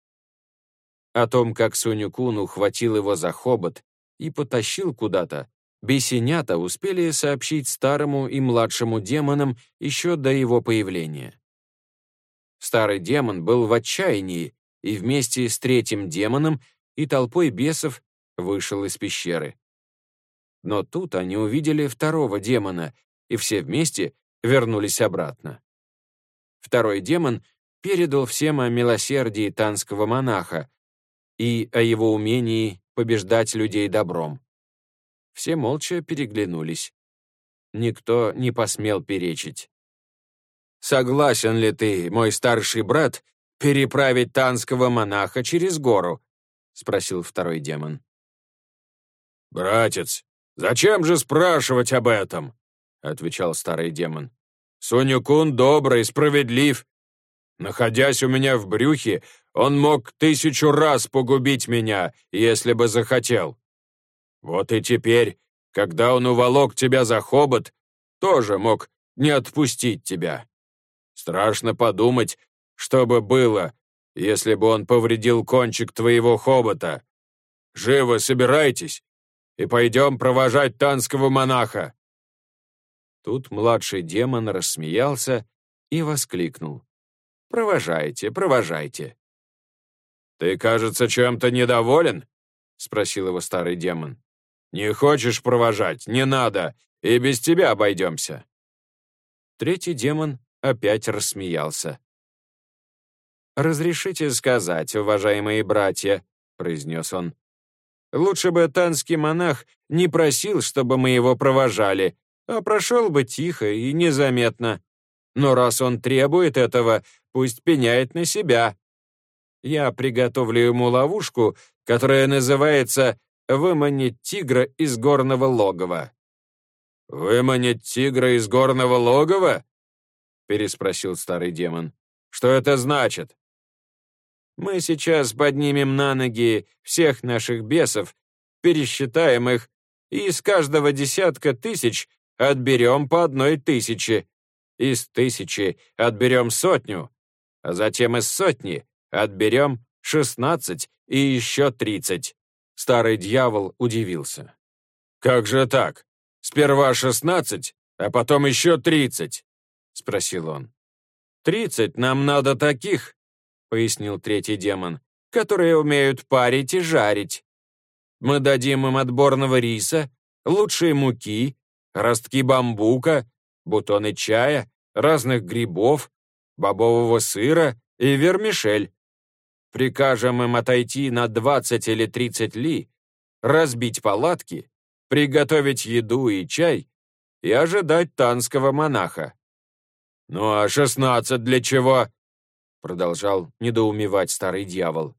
О том, как Сунь-кун ухватил его за хобот и потащил куда-то, бесенята успели сообщить старому и младшему демонам еще до его появления. Старый демон был в отчаянии и вместе с третьим демоном и толпой бесов вышел из пещеры. Но тут они увидели второго демона, и все вместе вернулись обратно. Второй демон передал всем о милосердии танского монаха и о его умении побеждать людей добром. Все молча переглянулись. Никто не посмел перечить. «Согласен ли ты, мой старший брат, переправить танского монаха через гору?» — спросил второй демон. «Братец, зачем же спрашивать об этом?» — отвечал старый демон. «Сунь-кун добрый, справедлив. Находясь у меня в брюхе, он мог 1000 раз погубить меня, если бы захотел. Вот и теперь, когда он уволок тебя за хобот, тоже мог не отпустить тебя. Страшно подумать, что бы было, если бы он повредил кончик твоего хобота. Живо собирайтесь и пойдем провожать танского монаха». Тут младший демон рассмеялся и воскликнул. «Провожайте, провожайте». «Ты, кажется, чем-то недоволен?» — спросил его старый демон. «Не хочешь провожать? Не надо, и без тебя обойдемся». Третий демон опять рассмеялся. «Разрешите сказать, уважаемые братья», — произнес он. «Лучше бы танский монах не просил, чтобы мы его провожали, а прошел бы тихо и незаметно. Но раз он требует этого, пусть пеняет на себя. Я приготовлю ему ловушку, которая называется выманить тигра из горного логова». «Выманить тигра из горного логова?» — переспросил старый демон. «Что это значит?» «Мы сейчас поднимем на ноги всех наших бесов, пересчитаем их, и из каждого десятка тысяч отберем по 1 000. Из 1000 отберем 100, а затем из 100 отберем 16 и еще 30. Старый дьявол удивился. «Как же так? Сперва 16, а потом еще 30?» — спросил он. 30 нам надо таких», — пояснил третий демон, «которые умеют парить и жарить. Мы дадим им отборного риса, лучшей муки, ростки бамбука, бутоны чая, разных грибов, бобового сыра и вермишель. Прикажем им отойти на 20 или 30 ли, разбить палатки, приготовить еду и чай и ожидать танского монаха». «Ну а 16 для чего?» — продолжал недоумевать старый дьявол.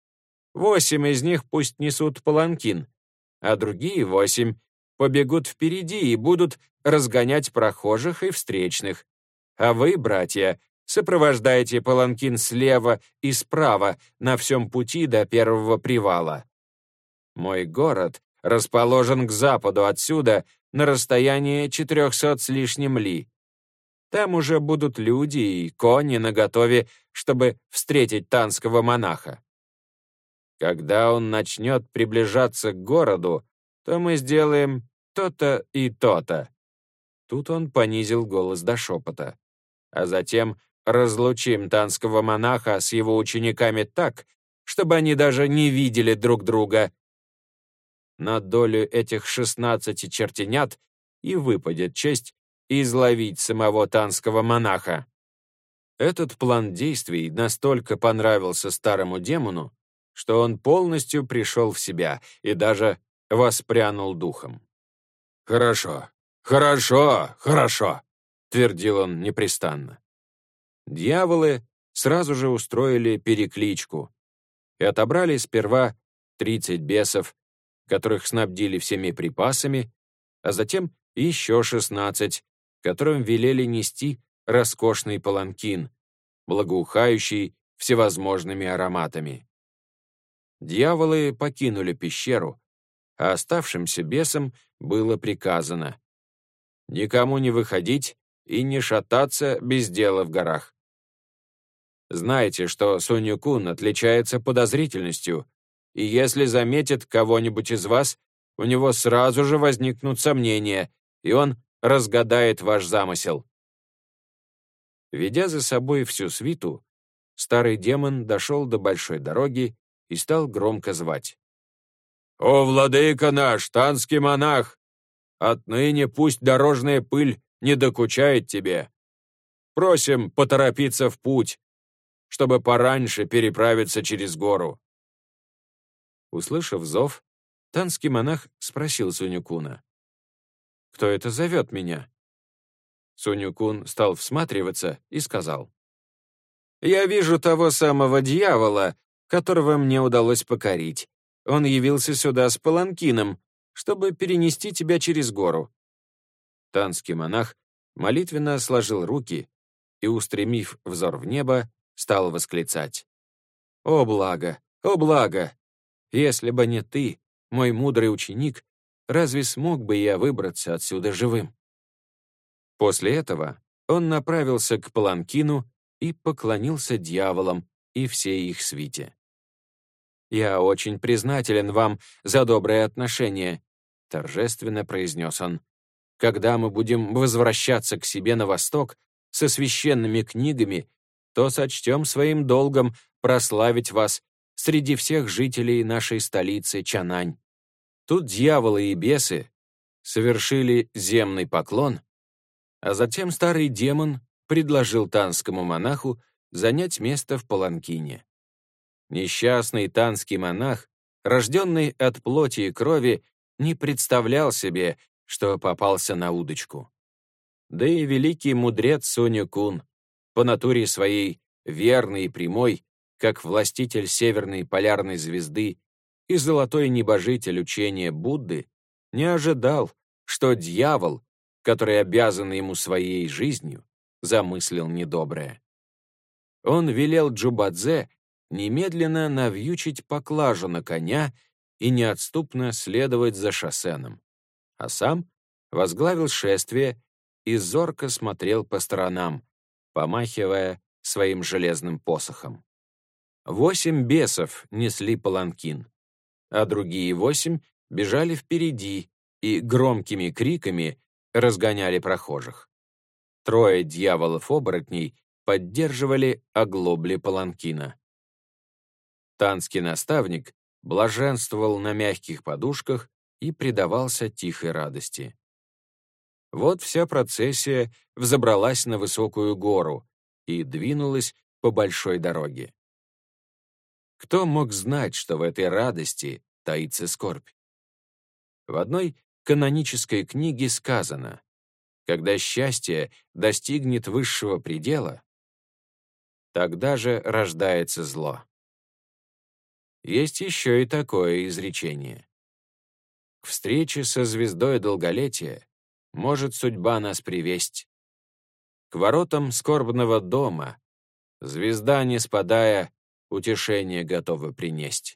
8 из них пусть несут паланкин, а другие 8 побегут впереди и будут разгонять прохожих и встречных. А вы, братья, сопровождайте паланкин слева и справа на всем пути до первого привала. Мой город расположен к западу отсюда на расстоянии 400 с лишним ли. Там уже будут люди и кони наготове, чтобы встретить танского монаха. Когда он начнет приближаться к городу, то мы сделаем то-то и то-то». Тут он понизил голос до шепота. «А затем разлучим танского монаха с его учениками так, чтобы они даже не видели друг друга. На долю этих 16 чертенят и выпадет честь изловить самого танского монаха». Этот план действий настолько понравился старому демону, что он полностью пришел в себя и даже воспрянул духом. «Хорошо, хорошо, хорошо», — твердил он непрестанно. Дьяволы сразу же устроили перекличку и отобрали сперва 30 бесов, которых снабдили всеми припасами, а затем еще 16, которым велели нести роскошный паланкин, благоухающий всевозможными ароматами. Дьяволы покинули пещеру, а оставшимся бесам было приказано никому не выходить и не шататься без дела в горах. Знайте, что Сунь-Кун отличается подозрительностью, и если заметит кого-нибудь из вас, у него сразу же возникнут сомнения, и он разгадает ваш замысел. Ведя за собой всю свиту, старый демон дошел до большой дороги и стал громко звать. «О, владыка наш, танский монах! Отныне пусть дорожная пыль не докучает тебе. Просим поторопиться в путь, чтобы пораньше переправиться через гору». Услышав зов, танский монах спросил Сунь-Куна: «Кто это зовет меня?» Сунь-Кун стал всматриваться и сказал: «Я вижу того самого дьявола, которого мне удалось покорить. Он явился сюда с паланкином, чтобы перенести тебя через гору». Танский монах молитвенно сложил руки и, устремив взор в небо, стал восклицать: «О благо! О благо! Если бы не ты, мой мудрый ученик, разве смог бы я выбраться отсюда живым?» После этого он направился к паланкину и поклонился дьяволам и всей их свите. «Я очень признателен вам за доброе отношение», — торжественно произнес он. «Когда мы будем возвращаться к себе на восток со священными книгами, то сочтем своим долгом прославить вас среди всех жителей нашей столицы Чанань». Тут дьяволы и бесы совершили земный поклон, а затем старый демон предложил танскому монаху занять место в паланкине. Несчастный танский монах, рожденный от плоти и крови, не представлял себе, что попался на удочку. Да и великий мудрец Сунь-Кун, по натуре своей верный и прямой, как властитель северной полярной звезды, и золотой небожитель учения Будды не ожидал, что дьявол, который обязан ему своей жизнью, замыслил недоброе. Он велел Джубадзе немедленно навьючить поклажу на коня и неотступно следовать за Шосеном, а сам возглавил шествие и зорко смотрел по сторонам, помахивая своим железным посохом. 8 бесов несли паланкин, а другие 8 бежали впереди и громкими криками разгоняли прохожих. 3 дьяволов-оборотней поддерживали оглобли паланкина. Танский наставник блаженствовал на мягких подушках и предавался тихой радости. Вот вся процессия взобралась на высокую гору и двинулась по большой дороге. Кто мог знать, что в этой радости таится скорбь? В одной канонической книге сказано: когда счастье достигнет высшего предела, тогда же рождается зло. Есть еще и такое изречение: к встрече со звездой долголетия может судьба нас привесть. К воротам скорбного дома звезда, не спадая, утешение готова принесть.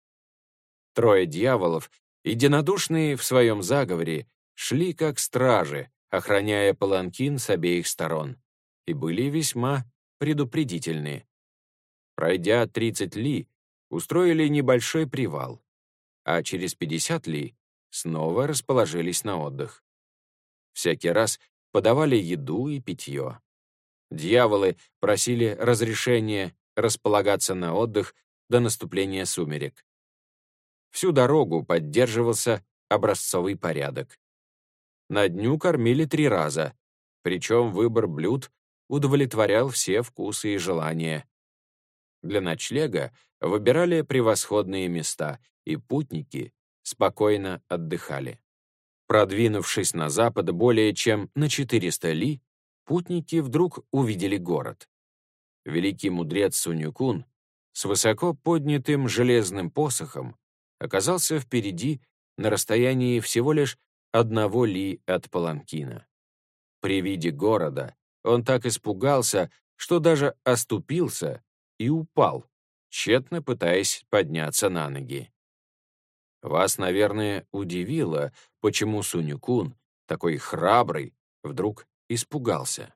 3 дьяволов, единодушные в своем заговоре, шли как стражи, охраняя паланкин с обеих сторон, и были весьма предупредительны. Пройдя 30 ли, устроили небольшой привал, а через 50 ли снова расположились на отдых. Всякий раз подавали еду и питье. Дьяволы просили разрешения располагаться на отдых до наступления сумерек. Всю дорогу поддерживался образцовый порядок. На дню кормили 3 раза, причем выбор блюд удовлетворял все вкусы и желания. Для ночлега выбирали превосходные места, и путники спокойно отдыхали. Продвинувшись на запад более чем на 400 ли, путники вдруг увидели город. Великий мудрец Сунь-кун с высоко поднятым железным посохом оказался впереди на расстоянии всего лишь 1 ли от паланкина. При виде города он так испугался, что даже оступился и упал, тщетно пытаясь подняться на ноги. Вас, наверное, удивило, почему Сунь-кун, такой храбрый, вдруг испугался.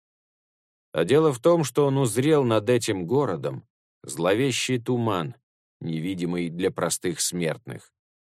А дело в том, что он узрел над этим городом зловещий туман, невидимый для простых смертных.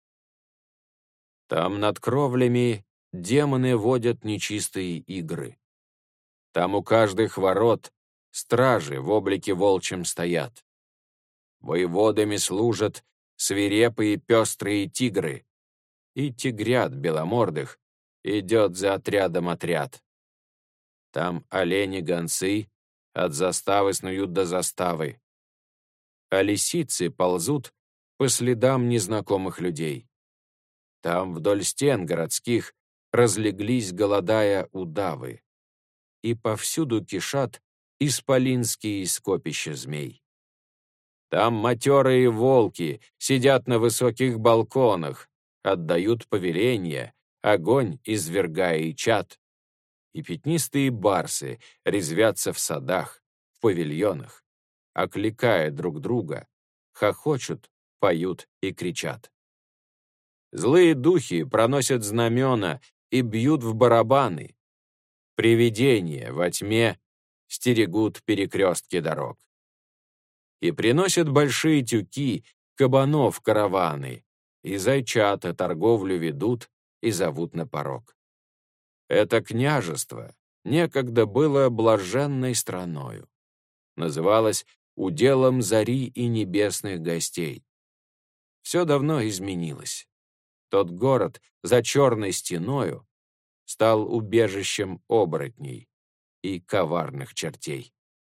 Там над кровлями демоны водят нечистые игры. Там у каждых ворот стражи в облике волчьем стоят. Воеводами служат свирепые пестрые тигры, и тигрят беломордых идет за отрядом отряд. Там олени-гонцы от заставы снуют до заставы, а лисицы ползут по следам незнакомых людей. Там вдоль стен городских разлеглись, голодая, удавы, и повсюду кишат исполинские скопища змей. Там матерые волки сидят на высоких балконах, отдают повеления, огонь извергая и чад, и пятнистые барсы резвятся в садах, в павильонах, окликая друг друга, хохочут, поют и кричат. Злые духи проносят знамена и бьют в барабаны. Привидения во тьме стерегут перекрестки дорог. И приносят большие тюки кабанов караваны, и зайчата торговлю ведут и зовут на порог. Это княжество некогда было блаженной страною. Называлось уделом зари и небесных гостей. Все давно изменилось. Тот город за черной стеною стал убежищем оборотней и коварных чертей.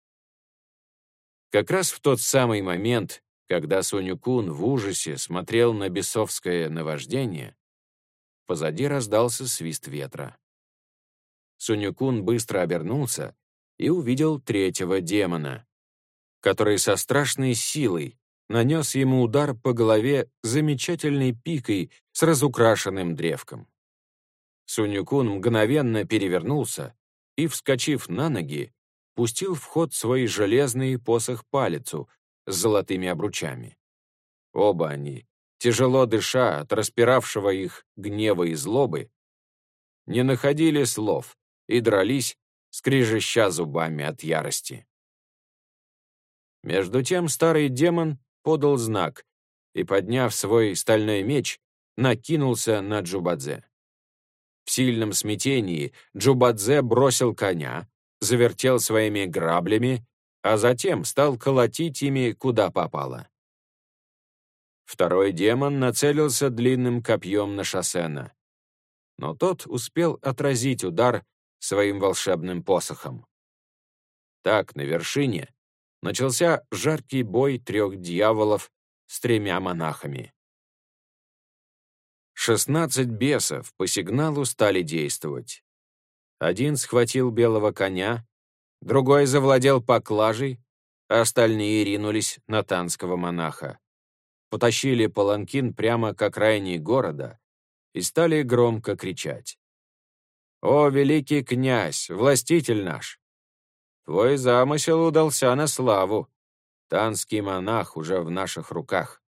Как раз в тот самый момент, когда Сунь-кун в ужасе смотрел на бесовское наваждение, позади раздался свист ветра. Сунь-кун быстро обернулся и увидел 3-го демона, который со страшной силой нанес ему удар по голове замечательной пикой с разукрашенным древком. Сунь-Кун мгновенно перевернулся и, вскочив на ноги, пустил в ход свой железный посох-палицу с золотыми обручами. Оба они, тяжело дыша от распиравшего их гнева и злобы, не находили слов и дрались, скрежеща зубами от ярости. Между тем старый демон подал знак и, подняв свой стальной меч, накинулся на Джубадзе. В сильном смятении Джубадзе бросил коня, завертел своими граблями, а затем стал колотить ими куда попало. Второй демон нацелился длинным копьем на Шосена, но тот успел отразить удар своим волшебным посохом. Так, на вершине начался жаркий бой 3 дьяволов с 3 монахами. 16 бесов по сигналу стали действовать. Один схватил белого коня, другой завладел поклажей, а остальные ринулись на танского монаха. Потащили паланкин прямо к окраине города и стали громко кричать: «О, великий князь, властитель наш! Твой замысел удался на славу. Танский монах уже в наших руках».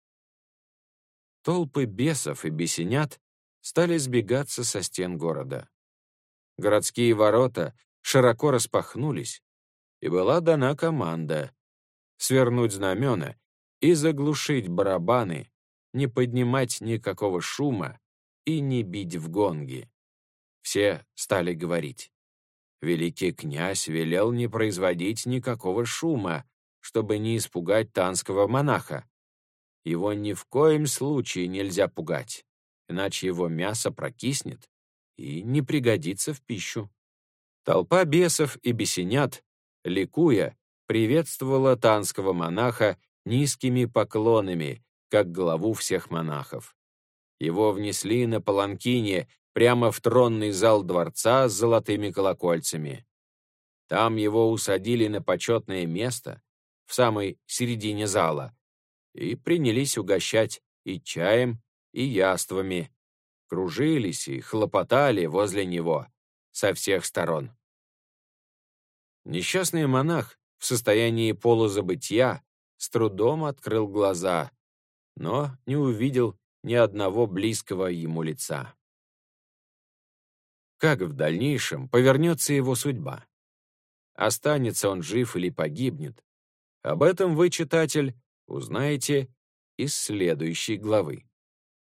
Толпы бесов и бесенят стали сбегаться со стен города. Городские ворота широко распахнулись, и была дана команда свернуть знамена и заглушить барабаны, не поднимать никакого шума и не бить в гонги. Все стали говорить: великий князь велел не производить никакого шума, чтобы не испугать танского монаха. Его ни в коем случае нельзя пугать, иначе его мясо прокиснет и не пригодится в пищу. Толпа бесов и бесенят, ликуя, приветствовала танского монаха низкими поклонами, как главу всех монахов. Его внесли на паланкине прямо в тронный зал дворца с золотыми колокольцами. Там его усадили на почетное место в самой середине зала и принялись угощать и чаем, и яствами, кружились и хлопотали возле него со всех сторон. Несчастный монах в состоянии полузабытья с трудом открыл глаза, но не увидел ни одного близкого ему лица. Как в дальнейшем повернется его судьба? Останется он жив или погибнет? Об этом вы, читатель, узнаете из следующей главы.